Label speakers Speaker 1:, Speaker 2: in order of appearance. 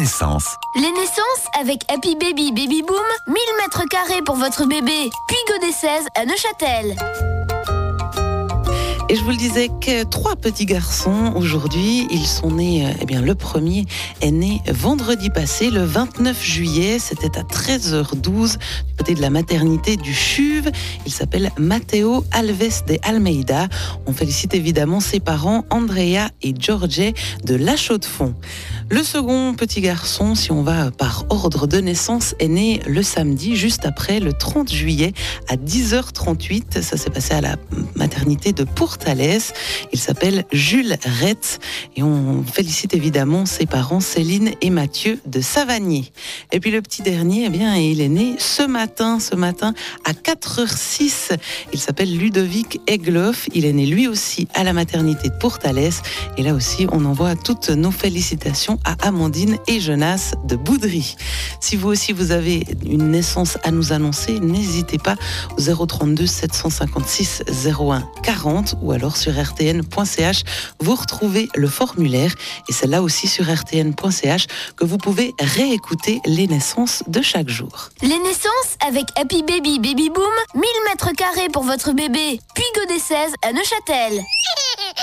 Speaker 1: naissances.
Speaker 2: Les naissances avec Happy Baby Baby Boom, 1000 mètres carrés pour votre bébé. Puy des 16 à Neuchâtel.
Speaker 3: Et je vous le disais que 3 petits garçons aujourd'hui, ils sont nés, le premier est né vendredi passé, le 29 juillet, c'était à 13h12 du côté de la maternité du Chuve. Il s'appelle Matteo Alves de Almeida. On félicite évidemment ses parents Andrea et Jorge de La Chaux-de-Fonds. Le second petit garçon, si on va par ordre de naissance, est né le samedi, juste après le 30 juillet à 10h38. Ça s'est passé à la maternité de Pourtalès. Il s'appelle Jules Retz et on félicite évidemment ses parents Céline et Mathieu de Savagnier. Et puis le petit dernier, il est né ce matin à 4h06. Il s'appelle Ludovic Egloff. Il est né lui aussi à la maternité de Pourtalès. Et là aussi, on envoie toutes nos félicitations à Amandine et Jonas de Boudry. Si vous aussi vous avez une naissance à nous annoncer, n'hésitez pas au 032 756 01 40 ou alors sur rtn.ch. Vous retrouvez le formulaire et c'est là aussi sur rtn.ch que vous pouvez réécouter les naissances de chaque jour.
Speaker 2: Les naissances avec Happy Baby Baby Boom, 1000 mètres carrés pour votre bébé. Puy des 16 à Neuchâtel.